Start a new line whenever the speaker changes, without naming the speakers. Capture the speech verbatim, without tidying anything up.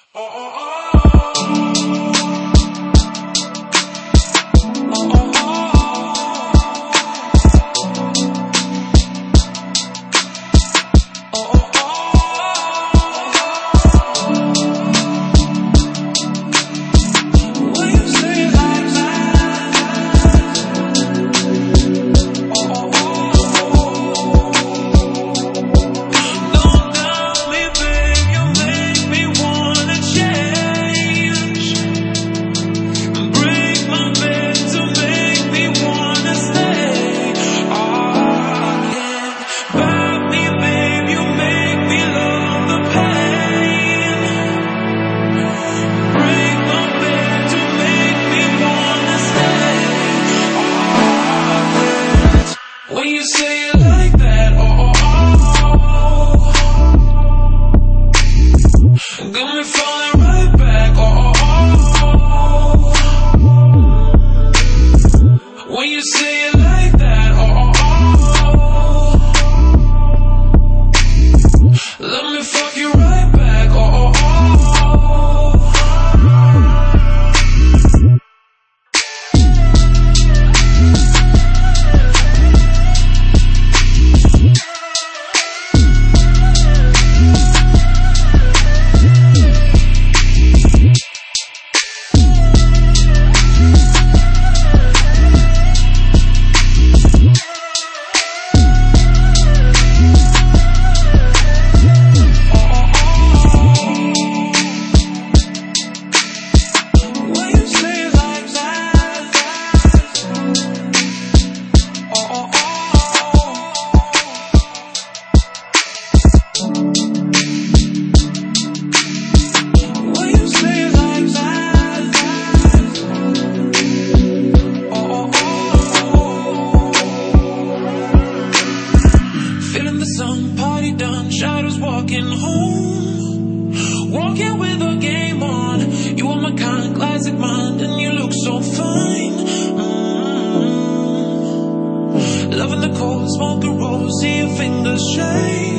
When you say it like that, oh, oh, oh, got me falling right back, oh, oh, oh. When you say it like that, oh, oh, oh, let me fuck you right back, oh, oh, oh. Party done, shadows walking home, walking with a game on. You are my kind, classic mind, and you look so fine. Mm-hmm. Loving the cold, smoke a rose, see your fingers shake.